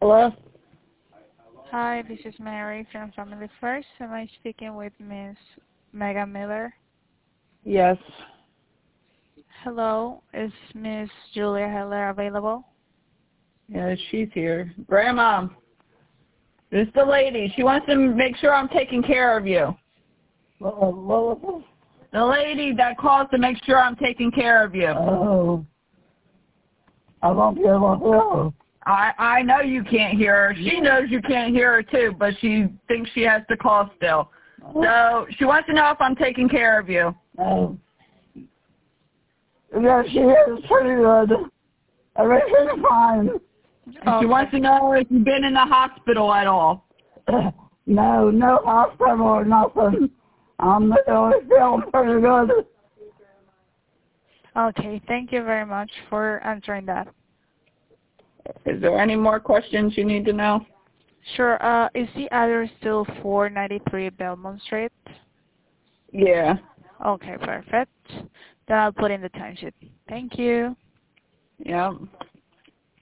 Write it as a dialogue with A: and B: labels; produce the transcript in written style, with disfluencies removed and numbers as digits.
A: Hello?
B: Hi, this is Mary from Family First. Am I speaking with Miss Megan Miller?
A: Yes.
B: Hello, is Miss Julia Heller available?
A: Yeah, she's here. Grandma, this is the lady. She wants to make sure I'm taking care of you.
C: What was this?
A: The lady that calls to make sure I'm taking care of you.
C: Oh. I won't be able to hear.
A: I know you can't hear her. She knows you can't hear her too, but she thinks she has to call still. So she wants to know if I'm taking care of you.
C: Oh. Yeah, she is pretty good. Everything's fine.
A: She wants to know if you've been in the hospital at all.
C: No hospital or nothing. I'm really feeling pretty good.
B: Okay, thank you very much for answering that.
A: Is there any more questions you need to know?
B: Sure, is the address still 493 Belmont Street?
A: Yeah.
B: Okay, perfect. Then I'll put in the timesheet. Thank you.
A: Yeah.